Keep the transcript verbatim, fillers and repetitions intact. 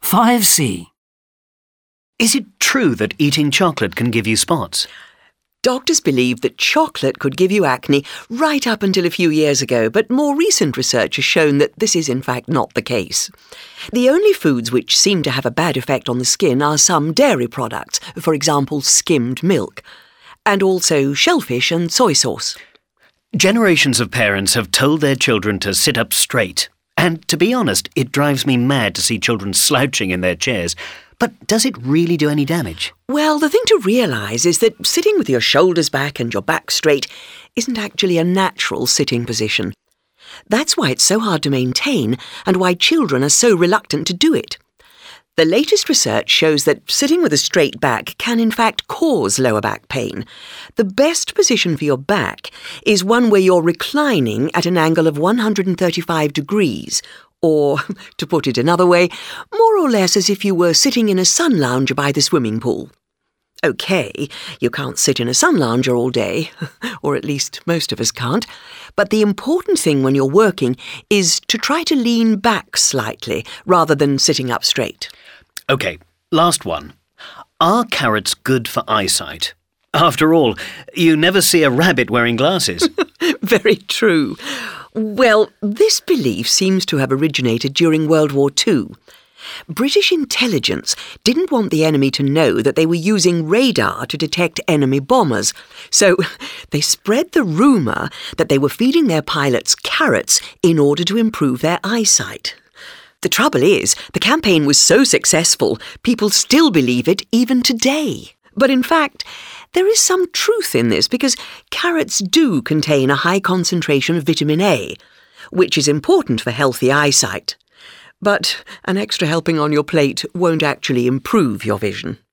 five C. Is it true that eating chocolate can give you spots? Doctors believed that chocolate could give you acne right up until a few years ago, but more recent research has shown that this is in fact not the case. The only foods which seem to have a bad effect on the skin are some dairy products, for example skimmed milk, and also shellfish and soy sauce. Generations of parents have told their children to sit up straight. And to be honest, it drives me mad to see children slouching in their chairs. But does it really do any damage? Well, the thing to realise is that sitting with your shoulders back and your back straight isn't actually a natural sitting position. That's why it's so hard to maintain and why children are so reluctant to do it. The latest research shows that sitting with a straight back can in fact cause lower back pain. The best position for your back is one where you're reclining at an angle of one hundred thirty-five degrees, or, to put it another way, more or less as if you were sitting in a sun lounger by the swimming pool. OK, you can't sit in a sun lounger all day, or at least most of us can't, but the important thing when you're working is to try to lean back slightly rather than sitting up straight. OK, last one. Are carrots good for eyesight? After all, you never see a rabbit wearing glasses. Very true. Well, this belief seems to have originated during World War Two. British intelligence didn't want the enemy to know that they were using radar to detect enemy bombers, so they spread the rumour that they were feeding their pilots carrots in order to improve their eyesight. The trouble is, the campaign was so successful, people still believe it even today. But in fact, there is some truth in this because carrots do contain a high concentration of vitamin A, which is important for healthy eyesight. But an extra helping on your plate won't actually improve your vision.